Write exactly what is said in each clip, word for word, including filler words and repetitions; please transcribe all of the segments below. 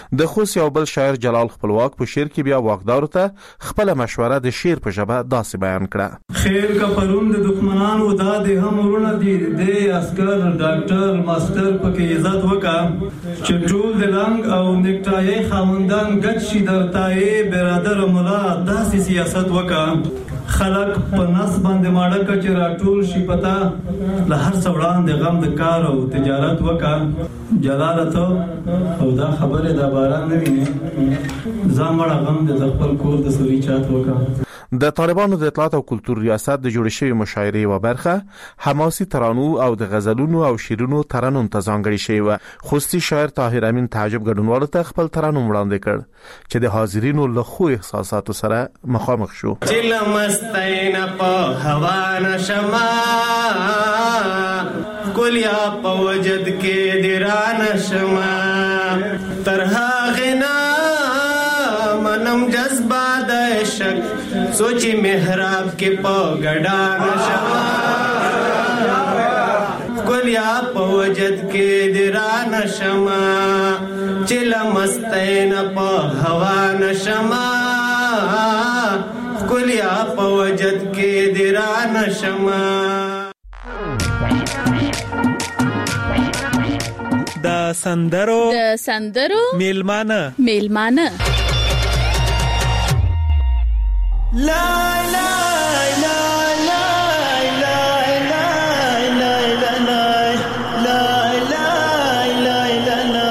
د خوست یو بل شاعر جلال خپلواک په شعر کې بیا واکدارو ته خپل مشوره د شعر په ژبه داسې بیان کړه: خیر کا پرون د دښمنانو دا د هم ورونه دي، د عسكر ډاکټر ماستر پکې عزت وکا چې ټول د لنګ او نیکټای خاوندان ګډ شي درتای برادر مولا داسې سیاست وکا خلق په نس باندې ماړه کچ راټول شي پتا له هر څوړان د غم د کار او تجارت وکا جلالت او دا خبره د باران نه ویني زامړه غم د خپل کور د سوري چات وکا. د طالبانو د اطلاعات او کلتور ریاست د جوړ شوی مشاعرې و برخه حماسي ترانو او د غزلونو او شیرونو ترانو ته ځانګړي شوی و. خوستی شاعر طاهر امین تعجب ګډونوالو ته خپل ترانو وړاندې کړ چې د حاضرینو له خو احساساتو سره مخامخ شو. چل مستین په هوا نشما کلیا په وجد کې دران شما ترها غنا منم جذبه د عشق سوچی محراب کې په ګډا نشما کلیا په وجد کې دران شما چل مستین په هوا نشما کلیا په وجد کې دران شما. د سندرو د سندرو میلمانه میلمانه لا لا لا لا لا لا لا لا لا لا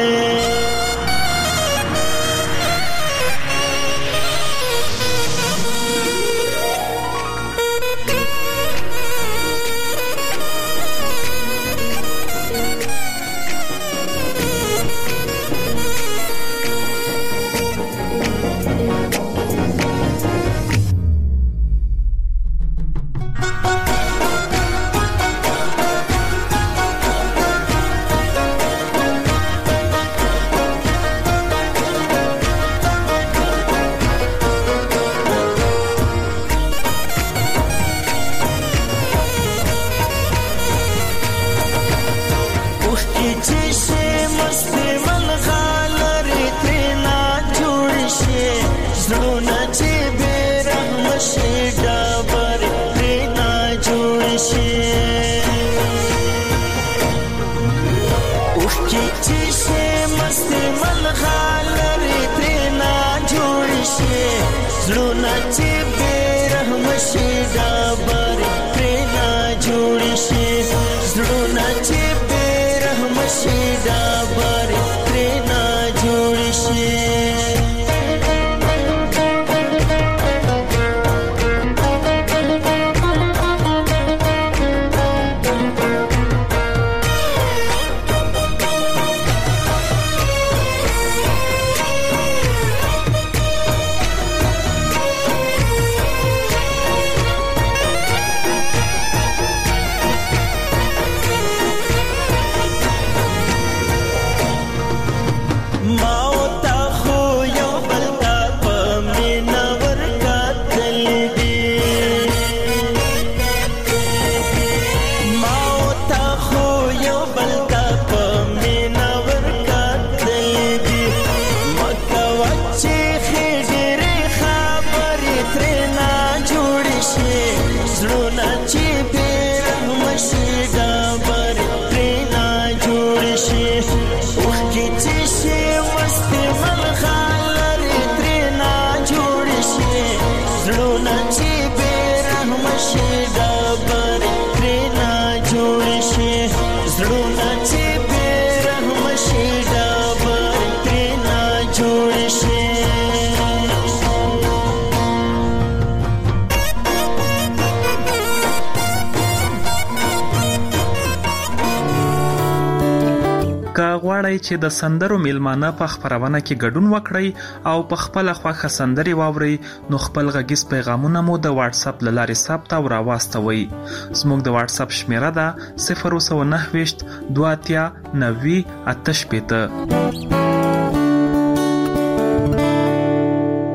غواړئ چې د سندرو میلمانه په خپرونه کې ګډون وکړئ او په خپل خوښه سندري واورئ نو خپل غږیز پیغامونه مو د واتس اپ له لارې ثبت او راواستوئ. زموږ د واتس اپ شمیره ده صفر نه نه دوه اتیا نوي اته شپېته.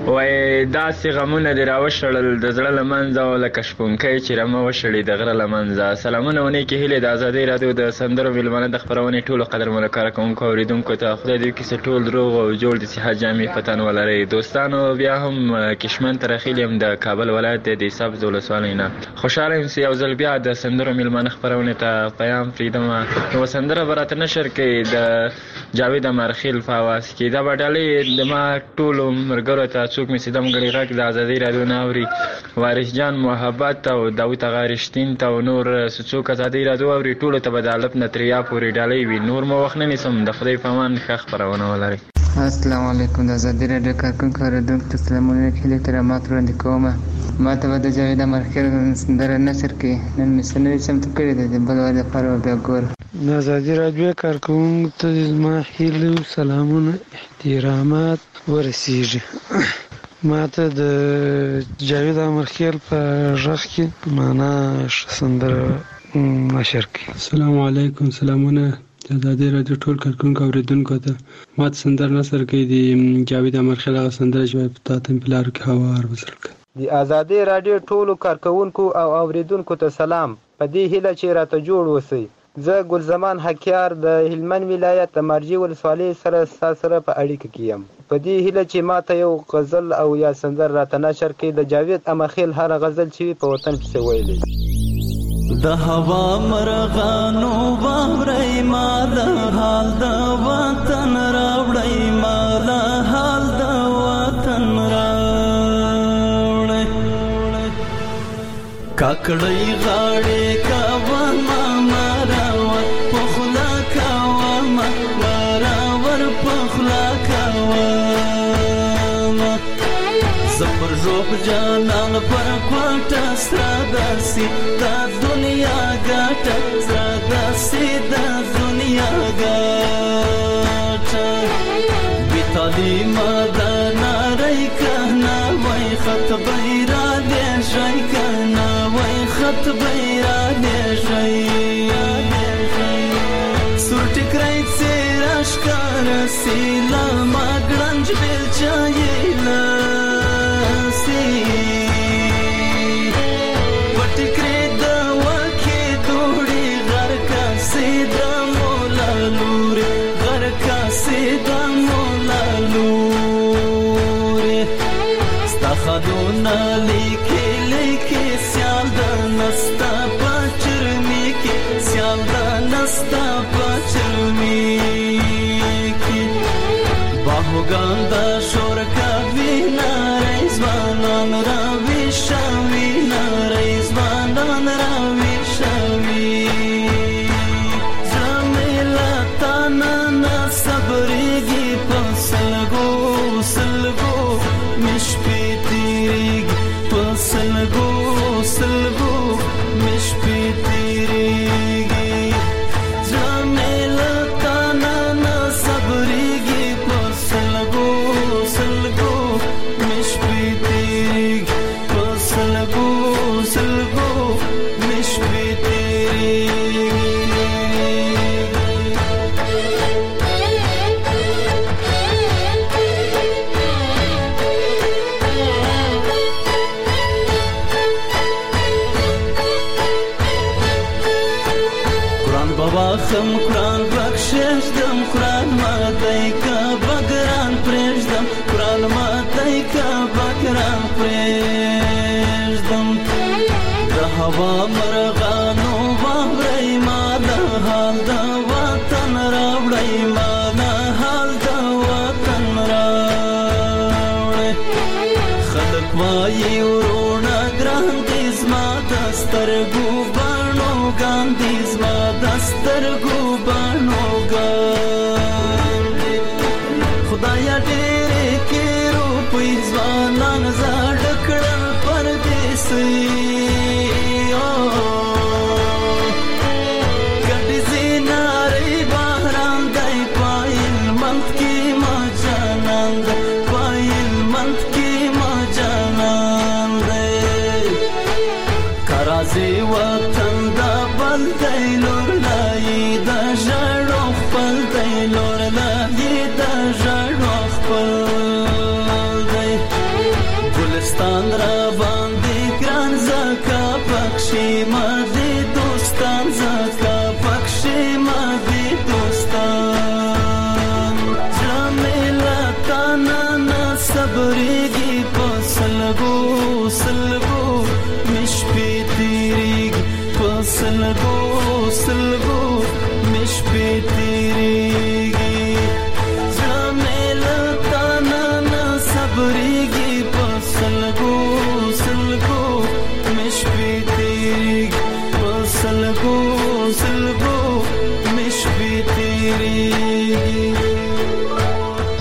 وای داسې غمونه دې راوشړل د زړه له منځه او لکه شپونکی چې رمه وشړي د غره له منځه. سلامونه و نیکې هیلې د ازادۍ راډیو د سندرو میلمانه د خپرونې ټولو قدرمنو کارکوونکو او اورېدونکو ته خدای دې وکړي چې ټول دروغ او جوړ د صحت جامې په تن ولرئ. دوستانو بیا هم کشمن ته راخیلي یم د کابل ولایت د سبز ولسوالۍ نه. خوشحاله یم چې یو ځل بیا د سندرو میلمانه خپرونې ته پیام پرېږدم. یوه سندره به راته نشر کوي د جاوید امرخیل په اواز کې. دا به ډالۍ د ما ټولو ملګرو ته څوک مې چې دمګړی غږ د ازادۍ راډیو نه اوري، وارث جان محبت او داود اغا رښتین ته او نور څوک ازادۍ راډیو اوري ټولو ته به د الف نه تر یا پورې ډالۍ وي. نور مو وخت نه نیسم. د خدای په امان ښه خپرونه ولرئ. السلام علیکم. د ازادۍ راډیو کارکوونکو اورېدونکو ته سلامونه هیلې ترامات وړاندې کوم. ما ته به د جاوید امرخیل سندره نشر کړي. نن مې څه نوي چمتو کړي دي د بل وخت لپاره بیا ګورم. د ازادۍ راډیو کارکوونکو ته زما هیلې او سلامونه احترامات ورسیږي. ما ته د جاوید امرخیل په غږ کې معنا سندره نشر کړي. السلام علیکم. سلامونه د ازادۍ راډیو ټول کارکوونکو اوریدونکو ته. ما ته سندره نشر کړي د جاوید امرخیل هغه سندره چې په تاسو په لار کې هوار وصل کړه. د ازادۍ راډیو ټولو کارکوونکو او اوریدونکو ته سلام. په دې هیله چې راته جوړ وسی. زه ګلزمان حکیار د هلمند ولایت د مارجې ولسوالۍ سره ستاسو سره په اړیکه کې یم. په دې هیله چې ما ته یو غزل او یا سندر راته نشر کړي د جاوید امرخیل هر غزل چې په وطن پسې ویلی. د هوا مرغانو واورئ ما د حال د وطن راوړئ ما د حال د وطن راوړئ کاکړۍ غاړې کاوه ما مراور پخلا کاوه ما مراور پخلا کاوه زپر روب جانان پر کوټه سره داسي دا دنیا ګټه سره داسي دا دنیا ګټه بیتالی ماده ناری کهنا وای خط بیرا دې شای کهنا وای خط بیرا دې شای سور ټکرای سیراش کار سیلا ما ګرنج بیل چایلا خدونا لیکي لیکي سیال د نستا پچرمی کې سیال د نستا پچرمی کې باهوګان د شور کوي نارې ځوانان راوي شوي نارې ځوانان راوي شوي زميلا تانا صبرېږي په سلګو سلګو مشپې سلګو سلګو مش پی تیریږي زميلا تانا نا صبرېږي په سلګو سلګو مش پی تیریږي په سلګو سلګو مش پی تیریږي خم قرآن بخششدم قرآن ماتی که بگران پریشدم قرآن ماتی که بگران پریشدم ده هوا مرغانو واورئ ما ده حال ده وطن راوړئ ما ده حال ده وطن راوړئ خلق وایي ورونه ګران دي زما د سترګو بڼو ګاندي زما سترګو بڼو ګاندي خدایا ډېرې کې روپۍ ځوانان زاړه کړل پردیسي ګډې زینارې بهران دی پایل منت کې ما جانان دی پایل منت کې ما جانان دی کرازي وطن دا بل دی لور لای دا ژړو خپل دی لور لای دا ژړو خپل دی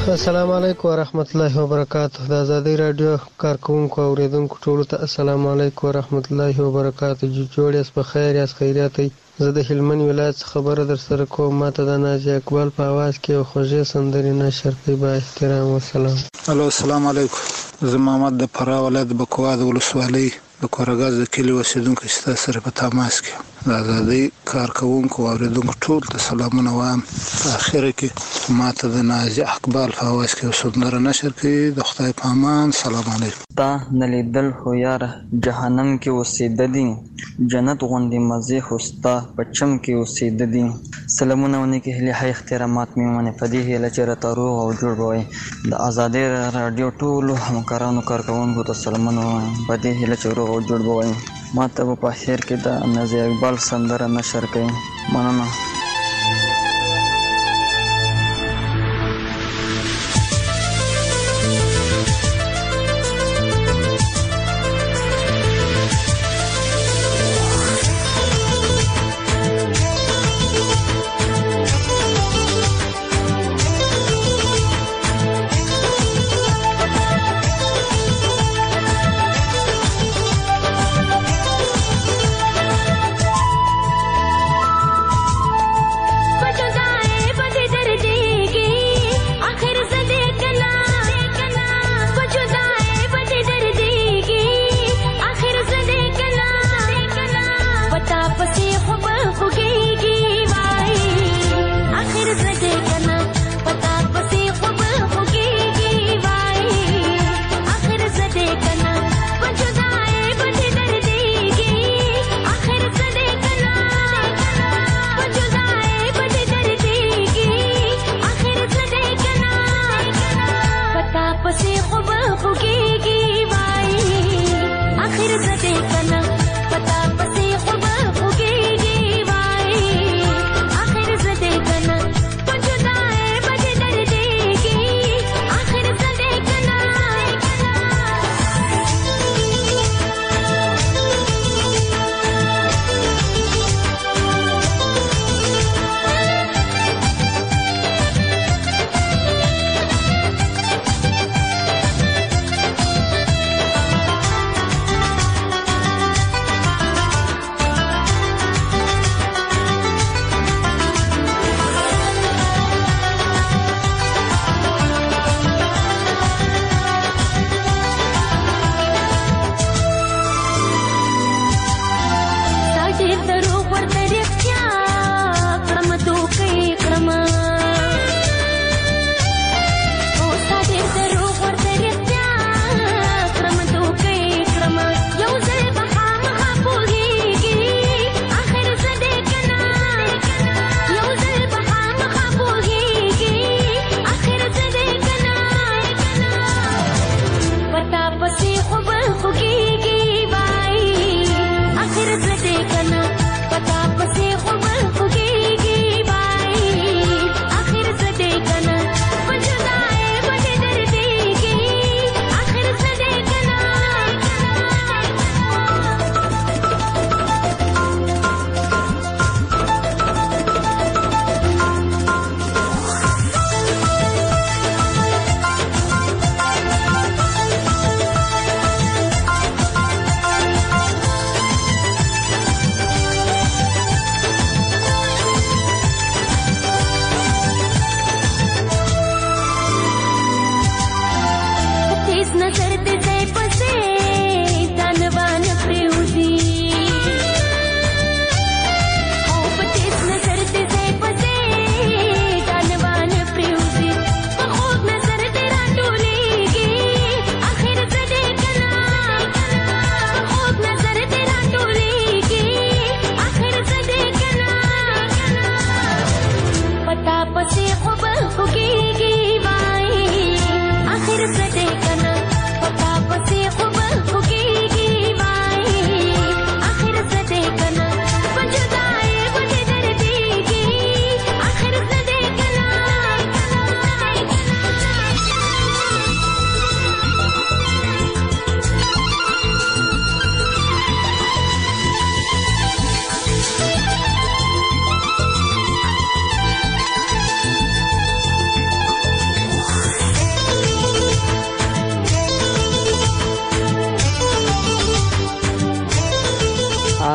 السلام علیکم ورحمت الله وبرکاته. د ازادي رادیو کارکونکو او اوریدونکو ټولو ته السلام علیکم ورحمت الله وبرکاته. جوړ یاست په خیر یاست خیریات. زه د هلمند ولایت خبره در سره کوم. ماته د نازي اقبال په आवाज کې یو خوږه سندري نشر کوي. با احترام و سلام. الو السلام علیکم. زه محمد د فراه ولایت بکواد ولسوالۍ د کورګاز د کلی اوسیدونکو ستاسو سره په تماس کې. د ازادي کارکونکو او اوریدونکو ټول ته سلامونه وایم. په اخر کې ماته د نازي اقبال په आवाज کې سندره نشر کوي. د خدای په امان. سلام علیکم. تا نلیدل خو یاره جهنم کې اوسېده دي، جنت غوندې مزه خوستا پچم کې اوسېده دي. سلامونه ونه کې هلي هي احترامات مې ونه پدې هله چې راته روغ او جوړ بوي. د ازادي رادیو ټول همکارانو کارکونکو ته سلامونه پدې هله چې روغ او جوړ بوي. ماته په اخر کې د نازي اقبال سندره نشر کوي. مننه.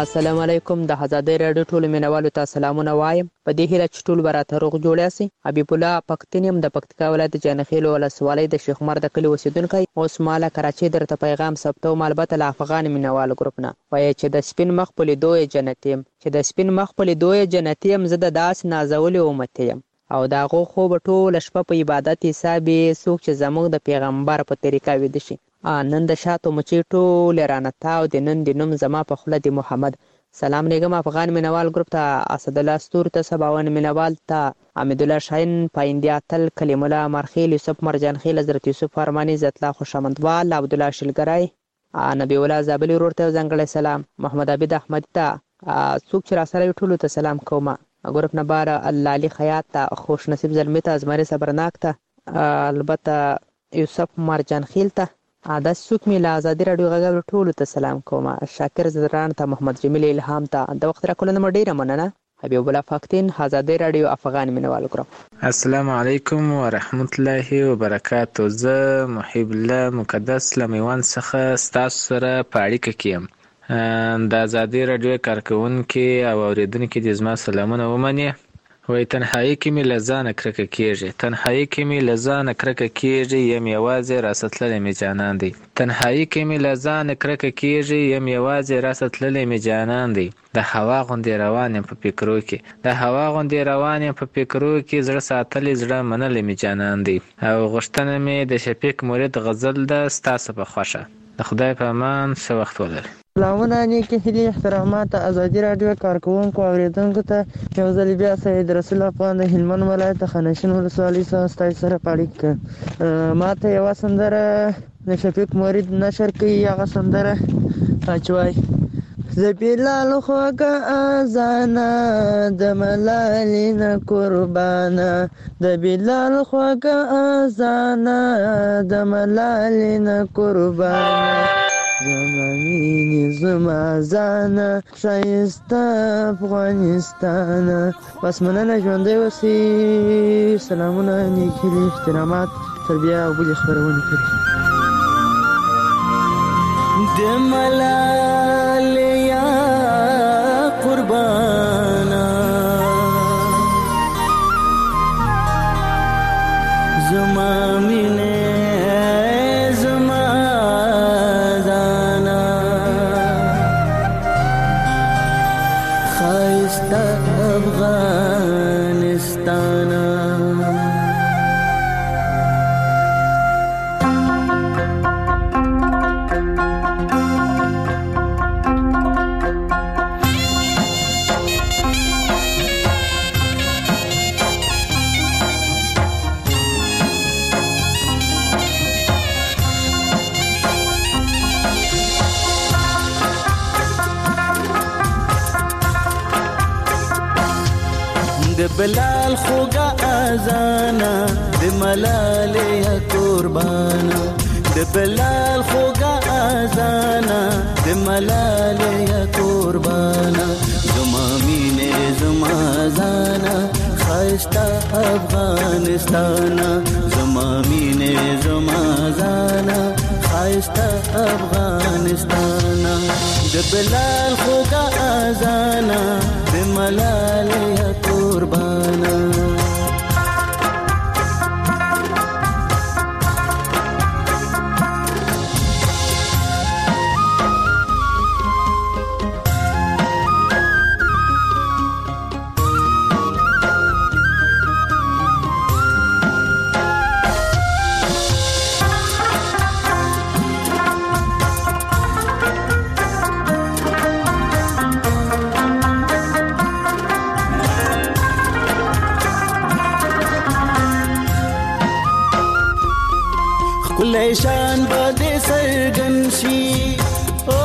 السلام علیکم. د آزادۍ راډیو ټولو مینوالو ته سلامونه وایم. په دې هیله چې ټول به راته روغ جوړ یاست. حبیب الله پښتون یم د پکتیکا ولایت جانخیل ولسوالۍ د شیخ عمر د کلي اوسیدونکی. اوس ماله کراچۍ درته پیغام ثبتوم، البته له افغان مینوالو ګروپ نه. وایي چې د سپین مخ په لیدو یې جنتي یم، چې د سپین مخ په لیدو یې جنتي یم، زه د داسې نازولې امتي یم. او د هغو خوب ټوله شپه په عبادت حساب یې څوک چې زموږ د پیغمبر په طریقه ویده شي. نن د شاتو مچۍ ټولې رانه تاو د نن د نوم زما په خوله د محمد. سلام لیږم افغان مینوال ګروپ ته، اسدالله ستور ته، سباون مینوال ته، حمیدالله شاهین، پایندیا تل، کلیم الله مرخیل، یوسف مرجان خیل، حضرت یوسف فرمانی، زتلا خوشامندوال، عبدالله شلګری، نبی الله زابلی ورور ته ځانګړی سلام، محمد عبید احمد ته، څوک چې راسره وي ټولو ته سلام کوم. ګروپ نه بار الله علي خیاط ته، خوش نصیب زلمي ته، ازمري صبرناک ته، البته یوسف مرجان خیل ته، دا څوک مې له ازادي راډیو غږ ټولو ته سلام کوم. شاکر زدران ته، محمد جمیل الهام ته، د وخت راکولو نه ډیره مننه. حبیب الله فاکتین، ازادي راډیو افغان مینوال ګروپ. السلام علیکم ورحمت الله وبرکاتو. زه محب الله مقدس له میوند څخه ستاسو سره په اړیکه کې یم. د ازادي راډیو کارکوونکي او اوریدونکي دې زما سلامونه ومني. وایي تنهایي کې مې له ځانه کرکه کېږي، تنهایي کې مې له ځانه کرکه کېږي، یم یوازې راسه تللی مې جانان دی. تنهایي کې مې له ځانه کرکه کېږي، یم یوازې راسه تللی مې جانان دی. د هوا غوندې روان یم په فکرو کې، د هوا غوندې روان یم په فکرو کې، زړه ساتلی زړه منلی مې جانان دی. او غوښتنه مې د شفیق مرید غزل ده ستاسو په خوښه. د خدای په امان، ښه وخت ولرئ. سلامونه، نیکې هیلې، احترامات ازادي راډیو کارکوونکو اوریدونکو ته یو ځل بیا سید رسول افغان د هلمند ولایت د خانشین ولسوالۍ څخه ستاسو سره په اړیکه. ما ته یوه سندره د شفیق مرید نشر کوي، هغه سندره چې وایي: زه بلال خوږه اذانه د ملالې نه قربانه، د بلال خوږه اذانه د ملالې نه قربانه، زما مینې زما ځانه ښایسته افغانستانه. بس مننه، ژوندی اوسئ. سلامونه، نیکې هیلې، احترامات، تر بیا او بلې خپرونې پورې. د ملالې یا قربانه، زما مینې زما ځانه ښایسته افغانستانه. د بلال خوږه اذانه د ملالې قربانه، د بلال خوږه اذانه د ملالې قربانه، زما مینې زما ځانه ښایسته افغانستانه، زما مینې زما ځانه ښایسته افغانستانه. د بلال خوږه اذانه د ملالې قربانه. لیشان بده سرګن شي، او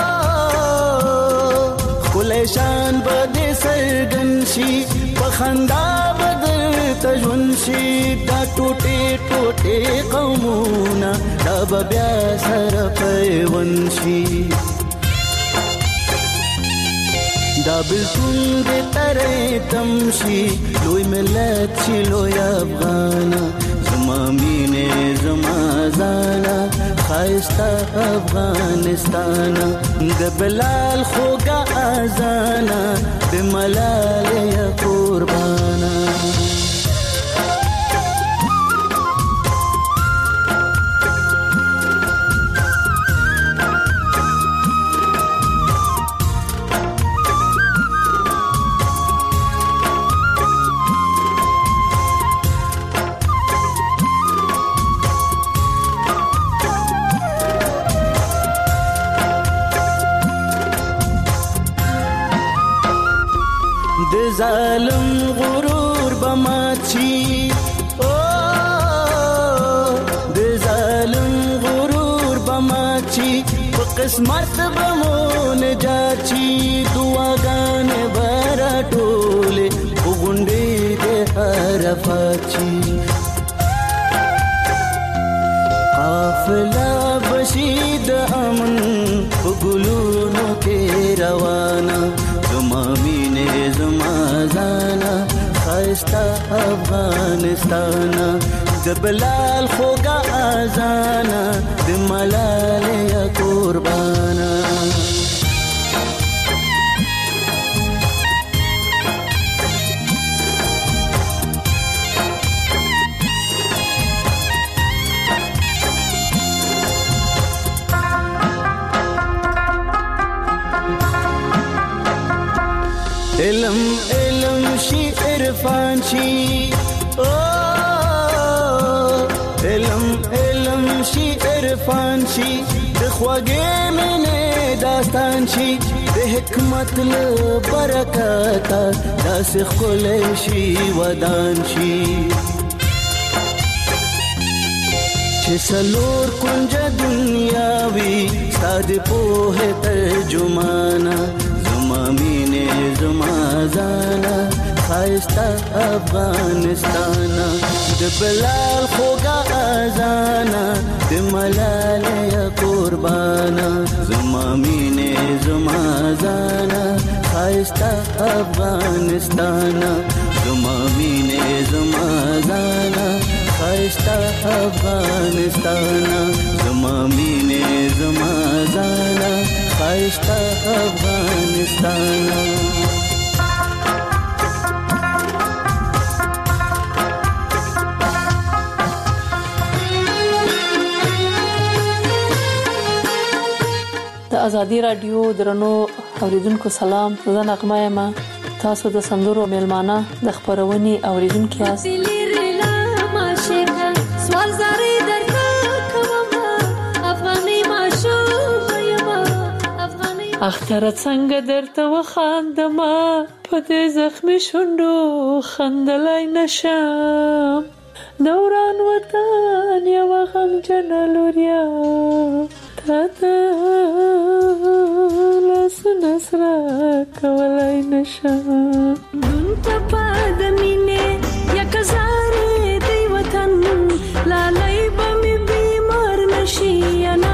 خلیشان بده سرګن شي، په خندا بدل تجون شي، دا ټوټه ټوټه قومونه دا بیا سره پیون شي، دا بلتون دې ترې تم شي، لوی ملت شي لوی افغانه، زما مینې زما ځانه خایسته افغانستان د بلال خوږه اذانه د ملالۍ قربانه د ظالم غرور بماچی او د ظالم غرور بماچی په قسمت بمون جاچی دعاګانې براټولې غونډې د عرفاچی قافله بشید امن په ګلونو کې روانه زما مینې زما ځانه خایسته افغانستانه د بلال خوږه اذانه د ملالۍ قربانه علم علم شي عرفان شي او علم علم شي عرفان شي د خوږې مینې داستان شي د حکمت له برکته داسې ښکلی شي ودان شي چې څلور کونجه دنیا وي ستا د پوهې ترجمانه زما مینې زما ځانه خایسته افغانستانه د بلال خوږه اذانه د ملالۍ قربانه زما مینې زما ځانه خایسته افغانستانه زما مینې زما ځانه خایسته افغانستانه زما مینې زما ځانه خایسته افغانستانه د ازادي رادیو درنو اوریدونکو سلام، زه نغمه یم. تاسو د سندرو میلمانه د خبرونې اوریدونکو یاست. اختر څنګه درته وخاندما په دې زخمي شونډو خندلای نشم دوران وطن یو غمجن لوریا تاته لاسونه سره کولای نشم دون ته پاد مینه یک زارې دی وطن لالای بمې بیمار نشي انا.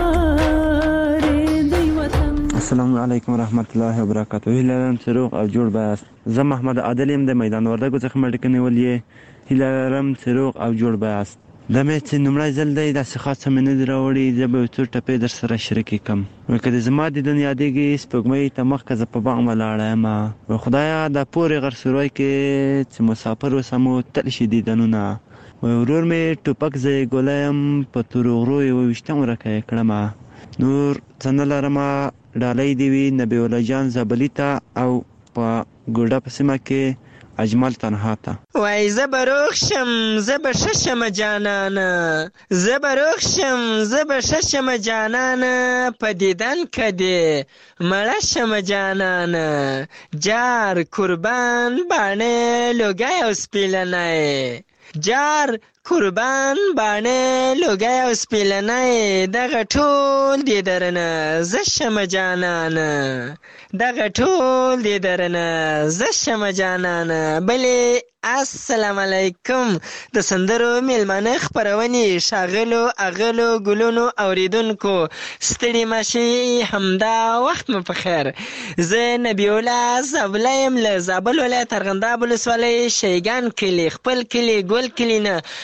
السلام علیکم ورحمت الله وبرکاته. هیله لرم چې روغ او جوړ بایاست. زه محمد عادل یم د میدان وردګو څخه مړکې نیولې. هیله لرم چې روغ او جوړ بایاست. دا مې چې لومړی ځل دی داسې خاصه مې نه دي راوړي. زه به یو څو ټپې در سره شریکې کړم. که د زما دیدن یادېږي سپوږمۍ ته مخکې زه په باغ ولاړه یم. خدایه دا پورې غر سروی کې چې مسافر اوسمو تل شي دیدنونه. ورور مې ټوپک زه یې ګولی یم په تورو غرو یې اوویشتم ورکه یې کړمه. نور څه نه لرمه. ډالۍ دې وي نبی الله جان زابلي ته او په ګوډه په سیمه کې اجمل تنها ته. وای زه به روغ شم زه به ښه شم جانانه زه به روغ شم زه به ښه شم جانانه په دیدن که دې مړه شم جانانه جار قربان باڼې لوګی او سپیلنی جار قربان باڼې لوګی او سپیلنی دغه ټول دې درنه زه شم جانانه دغه ټول دې درنه زه شم جانانه. بلې السلام علیکم د سندرو میلمانه خپرونې ښاغلو اغلو ګلونو اوریدونکو ستړي ماشي همدا وخت مو په خیر. زه نبی الله زابله یم له زابل ولایت ارغنداب ولسوالۍ شیګان کلي خپل کلي ګل کلي نه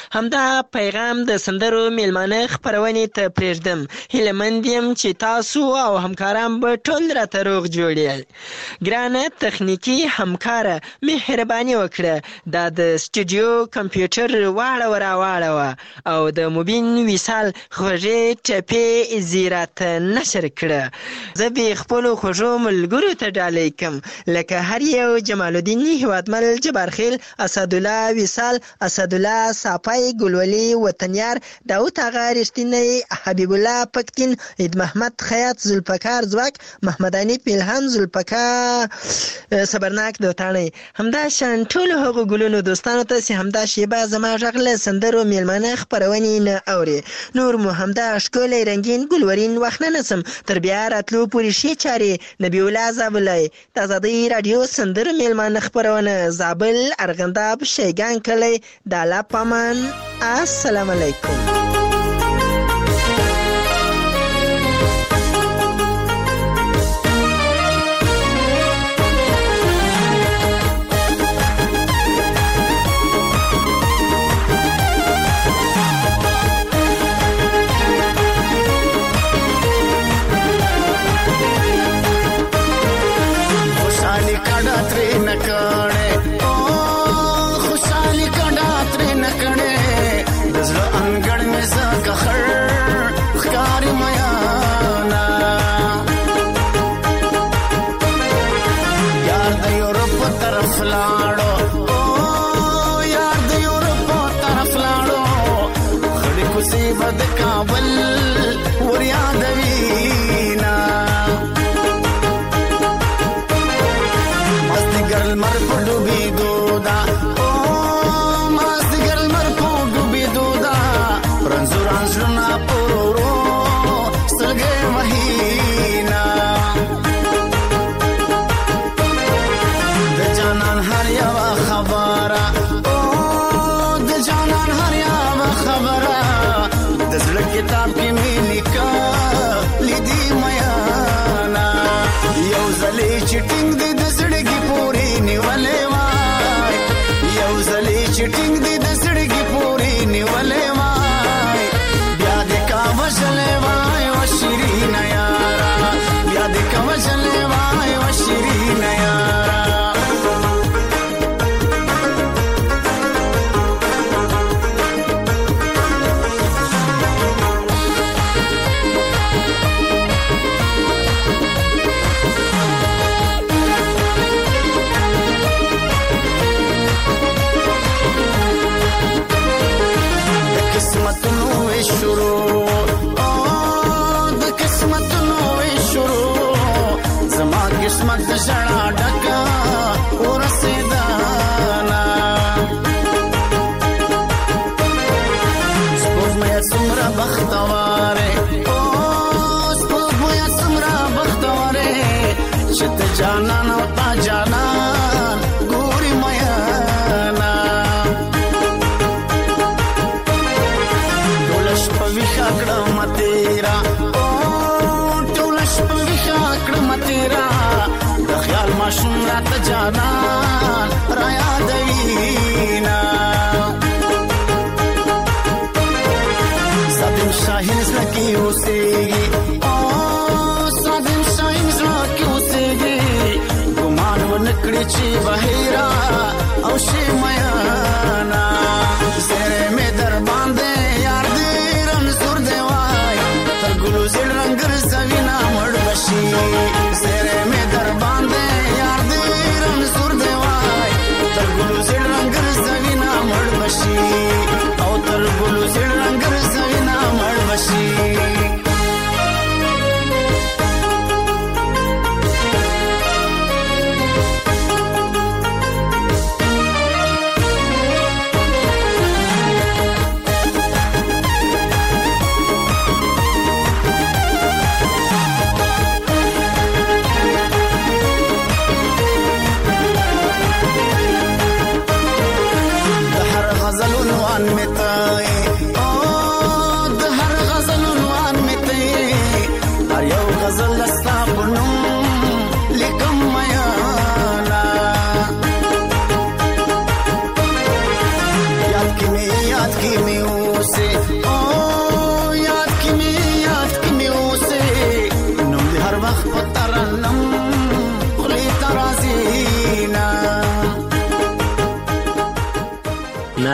همدا پیغام د سندرو میلمانه خپرونې ته پرېږدم. هیله مند یم چې تاسو او همکاران به ټول راته روغ جوړ یې. ګرانه تخنیکي همکاره مهرباني وکړه دا د سټوډیو کمپیوټر واړوه راواړوه او د مبین وصال خوږې ټپې زیراته نشر کړه. زه به خپلو خوږو ملګرو ته ډالۍ کم لکه هر یو جمال الدین هیوادمل جبارخیل اسدالله وصال اسدالله صافی ګلولي وطنیار داود آغا رښتینی حبیب الله پکتین عید محمد خیاط ذوالفقار ځواک محمد حنیف الهام ذوالفقار صبرناک دوتاڼی. همدا شان ټولو هغو ګلونو دوستانو ته چې همدا شیبه زما غږ له سندرو میلمانه خپرونې نه اوري. نور مو همدا ښکلی رنګین ګلورین وخت نه نسم تر بیا راتلو پورې ښې چارې نبی الله زابلی د ازادۍ راډیو سندرو میلمانه خپرونه زابل ارغنداب شیګان کلی د الله په امان. السلام علیکم.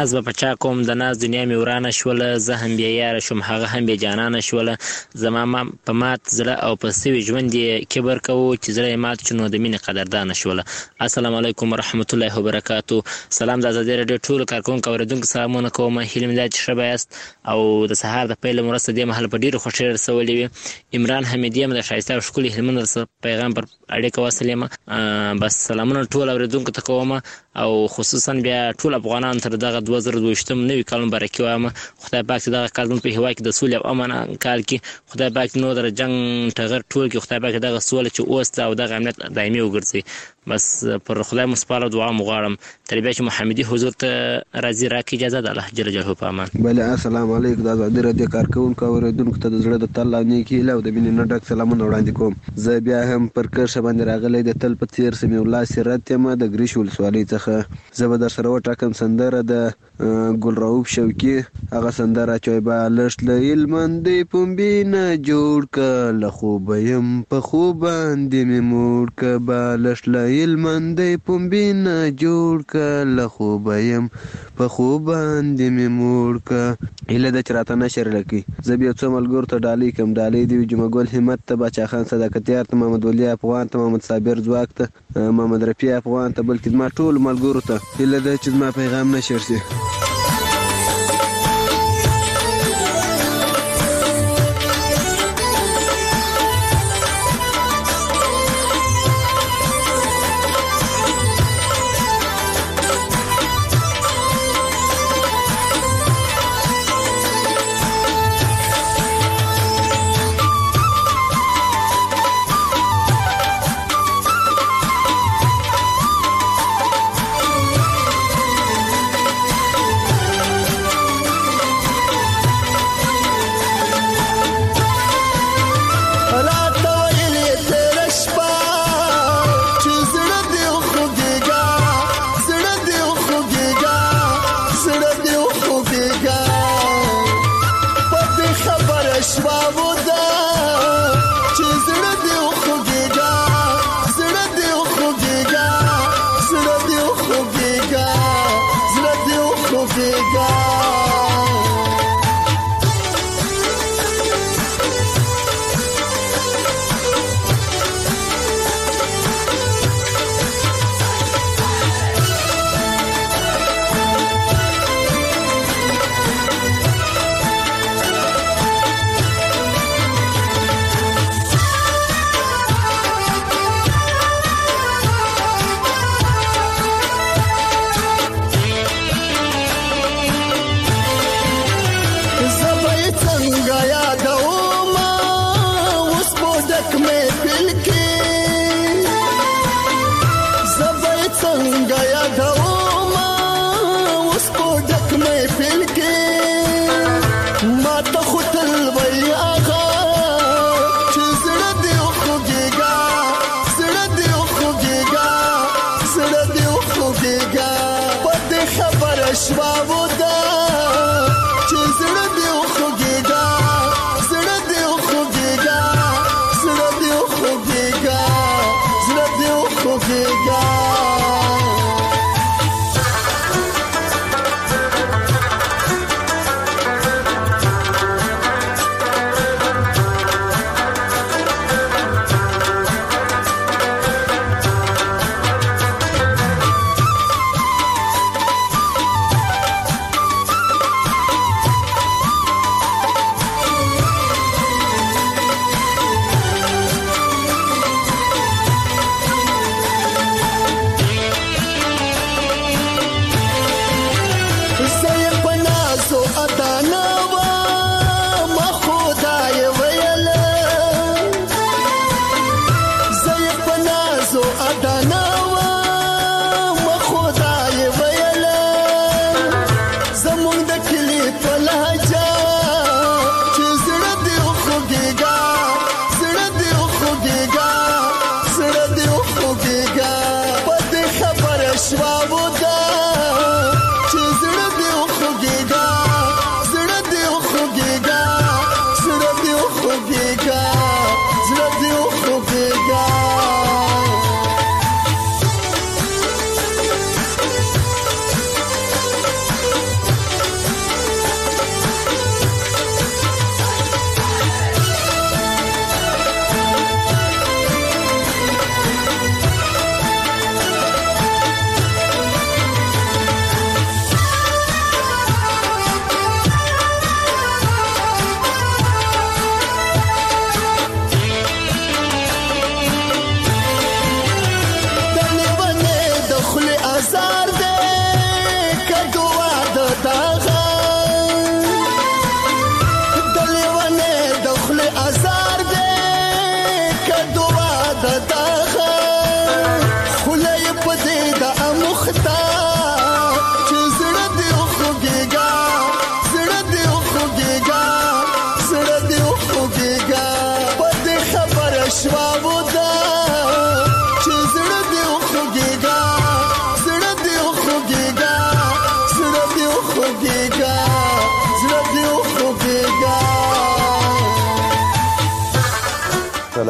ناز به په چا کوم د ناز دنیا مې ورانه شوله زه هم بې یاره شوم هغه هم بې جانانه شوله زما په مات زړه او په سوي ژوند یې کبر کوو چې زړه یې مات شو نو د مینې قدردانه شوله. السلام علیکم ورحمت الله وبرکاتو. سلام د ازادي راډیو ټولو کارکوونکو اورېدونکو سلامونه کوم. هیله مې ده چې ښه به یاست او د سهار د پیل مرسته دې مهال په ډېرې خوښۍ رسولې وي. عمران حمیدي یم د ښایسته او ښکلي هلمند درڅه پیغام پر اړیکه وصل یم. بس سلامونه ټول اورېدونکو ته کوم او خصوصا بیا ټول افغانان تر دغه دوه زره دویشتم نوي کال مبارکي وایم. خدای پاک چې دغه کال زموږ په هېواد کې د سولې او امن کال کې خدای پاک نو در جنګ ټغر ټول کې خدای پاک دغه سوله چې اوس ده او دغه امنیت دایمي وګرځي. بس پر خدای مو سپارم دعا مو غواړم تر بیا چې محمدي حضور ته راځي راکړي اجازه ده. الله جل جلاله په امان. بله السلام علیکم. د ازادي راډیو کارکوونکو او اورېدونکو ته د زړه د تل او نیکې هیله او د مینې نه ډک سلامونه وړاندې کوم. زه بیا هم پر کرښه باندې راغلی د تل په څېر سمیع الله سیرت یم د ګریش ولسوالۍ څخه. زه به در سره وټاکم سندره د ګل رؤوف شوقي هغه سندره چې بالښت له هلمندۍ پنبې نه جوړ که له خوبه یم په خوب باندې مې موړ که بالښت له هلمندۍ پنبې نه جوړ که له خوبه یم په خوب باندې مې موړ که. هیله ده چې راته نشر لکړي. زه بیا څو ملګرو ته ډالۍ کړم. ډالۍ دې وي جمعه ګل همت ته باچا خان صداقتیار ته محمد ولي افغان ته محمد صابر ځواک ته محمد رفیع افغان ته بلکې زما ټولو ملګرو ته هیله ده چې زما پیغام نشر شي.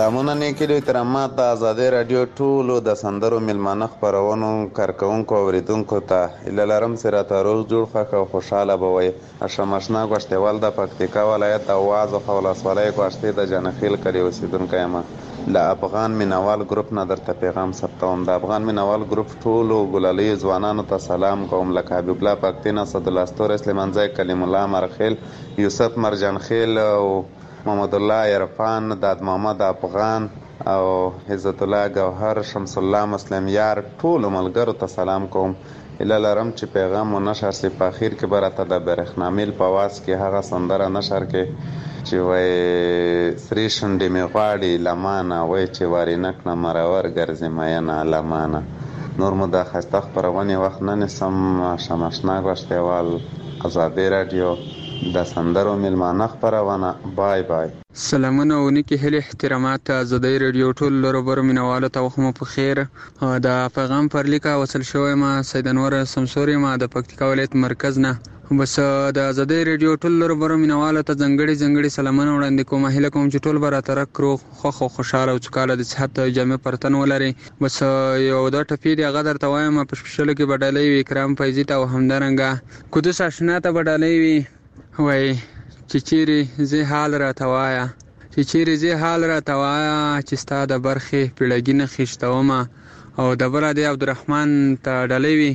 سلامونه نیکې لوی ترامات د ازادۍ راډیو ټولو د سندرو میلمانه خپرونو کارکوونکو اوریدونکو ته هیله لرم چې راته روغ جوړ خوښ او خوشحاله به وئ. اشرف اشنا ګوشتیوال د پکتیکا ولایت د وازخ ولسوالۍ ګوشتې د جانخیل کلي اوسېدونکی یم. له افغان مینوال ګروپ نه درته پیغام ثبتوم. د افغان مینوال ګروپ ټولو ګلالیو ځوانانو ته سلام کوم، لکه حبیب الله پکتین، اسدالله ستوری، سلیمانزی، کلیم الله مرخیل، یوسف مرجانخیل او محمد الله عرفان، داد محمد افغان او عزت الله گوهر، شمس الله مسلم یار، ټولو ملګرو ته سلام کوم. هیله لرم چې پیغام مو نشر سي. په اخر کې به راته د برېښنامیل په آواز کې هغه سندره نشر کې چې وایي سرې شونډې مې غواړي لمانه، وایي چې وارینک نه مرور ګرځي مینه لمانه. نور مو د ښایسته خپرونې وخت نه نیسم. اشرف اشنا ګوشتیوال، ازادۍ راډیو، د سندرو میلمانه خپرونه. بای بای. سلامونه او نیکی هیلې احترامات ازادۍ راډیو ټول لربرو مینوالو ته وخت مو په خیر. د پیغام پر لیکه وصل شوی ما سید انور سمسوري ما د پکتیکا ولایت مرکز نه. بس د ازادۍ راډیو ټول لربرو مینوالو ته ځنګړي ځنګړي سلامونه وړاندې کوم. هیله کوم چې ټول به راته رک روغ خوښ او خوشحاله او سوکاله د صحت جامع پر تن ولري. بس یو دا ټپې دی هغه درته وایم. په سپیشلو کې به ډالۍ وي اکرام فیضي ته او همدارنګه قدس اشنا ته به ډالۍ وي. وای چې چیرې زه حال راته وایه، چې چیرې زه حال راته وایه، چې ستا د برخې پیړګي نه خیشتومه. او د بله دی عبدالرحمن ته ډالۍ وي.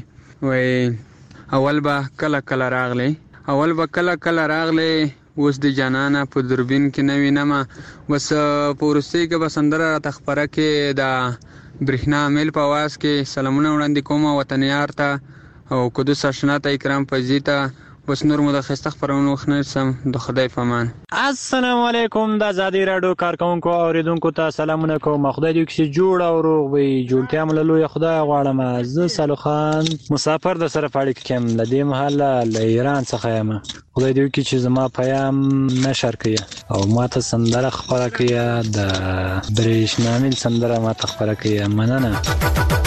وای اول به کله کله راغلی، اول به کله کله راغلی، اوس د جانانه په دوربین کې نه وینمه. بس په وروستۍ کې به سندره راته خپره کې د برېښنا میل په آواز کې سلامونه وړاندې کوم وطنیار ته او قدس اشنا ته اکرام فیضي ته. بس نور مو د ښایسته خپرونو وخت نه نیسم. د خدای په امان. السلام علیکم. د ازادۍ راډیو کارکوونکو او اوریدونکو ته سلامونه کوم. خدای دې وکړي چې جوړ او روغ وي. جوړتیا مو له لویه خدای غواړم. زه سالو خان مسافر د سره په اړیکه کې یم. له دې مهاله له ایران څخه یم. خدای دې وکړي چې زما پیام نشر کړي او ما ته سندره خپره کړي. د برېښنامیل سندره ما ته خپره کړي. مننه.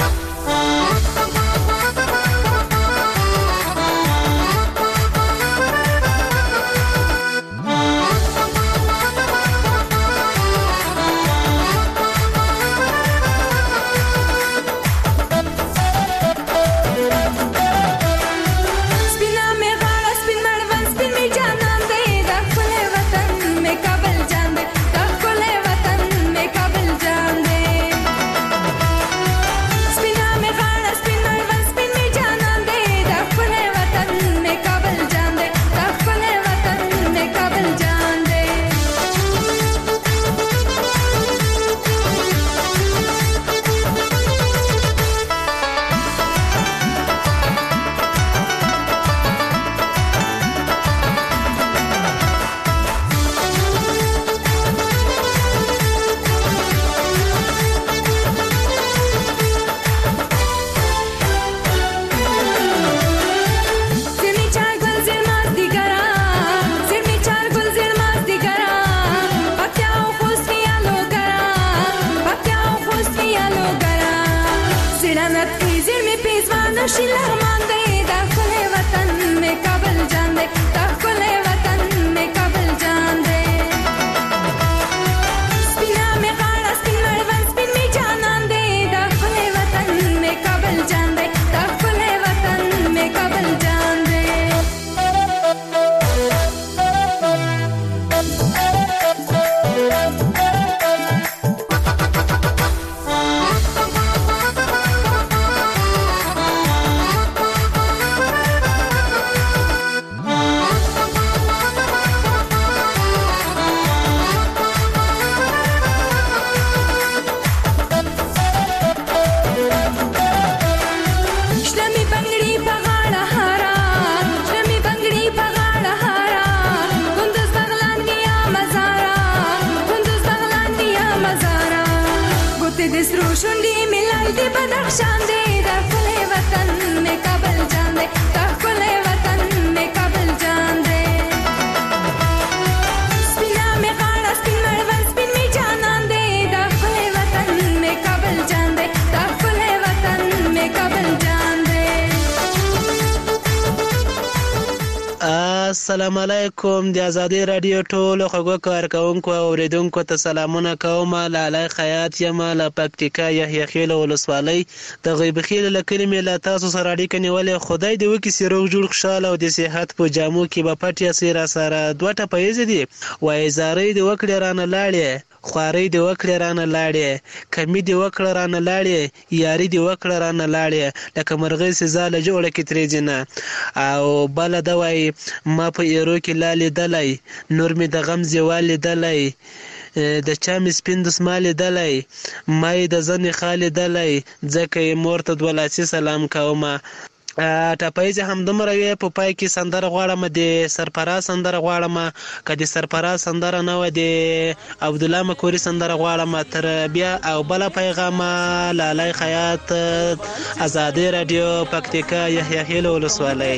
السلام علیکم. د ازادي رادیو ټولو خوږو کارکونکو او اوریدونکو ته سلامونه کوم. لالی خیاط یم له پکتیکا یحیی خیل ولسوالۍ د غیب خیل له کلمې له تاسو سره اړیکه نیولې. خدای دې وکړي چې روغ جوړ خوشحاله او د صحت په جامو کې به پټ یاسې را سره دوه ټپه ییزې دي. وایي زارۍ دې وکړې رانه لاړې، خوارۍ دې وکړې رانه لاړې، کمي دې وکړه رانه لاړې، یاري دې وکړه رانه لاړې، لکه مرغۍ چې ځاله جوړه کې ترې ځي نه. او بله ده وایي ما په ایرو کې لا لیدلی، نور مې د غم زیوال لیدلی، د چا مې سپین دسمال لیدلی، ما یې د زنې خال لیدلی، ځکه یې مور ته دوه لاسي سلام کومه. ټپایزې همدومره وې. په پای کې سندره غواړم، د سرفراز سندره غواړم. که د سرفراز سندره نه وه د عبدالله مکوري سندره غواړم. تر بیا او بله پیغامه لالی خیاط، ازادي رادیو پکتیکا یحیی خیل ولسوالۍ.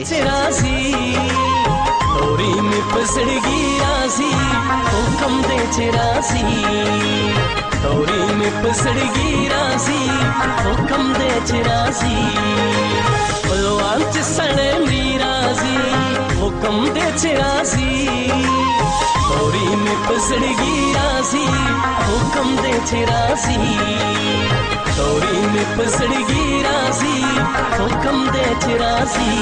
اوري مې پسړګي راسي حکم دې چې راسي، اوري مې پسړګي راسي حکم دې چې راسي، خپلوان چې سړی مې راسي حکم دې چې راسي، اوري مې پسړګي راسي حکم دې چې راسي، اوري مې پسړګي راسي حکم دې چې راسي.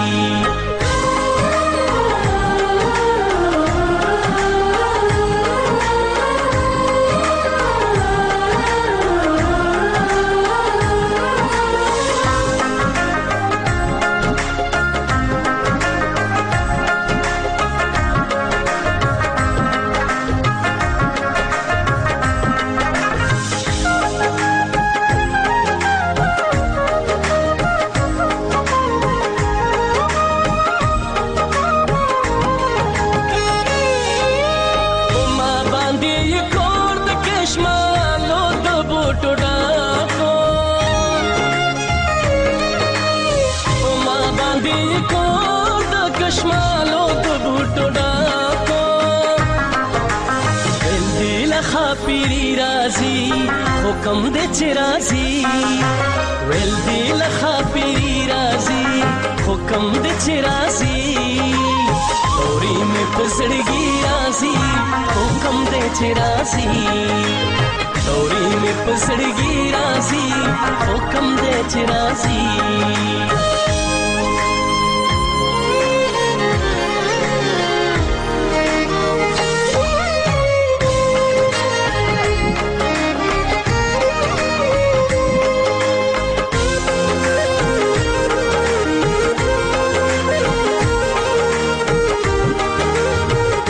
حکم دې چې راسي ویل دی لخوا پیری راسي، حکم دې چې راسي اوري مې پسړګي راسي، حکم دې چې راسي اوري مې پسړګي راسي، حکم دې چې راسي.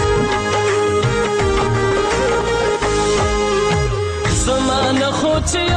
زمانه خو چې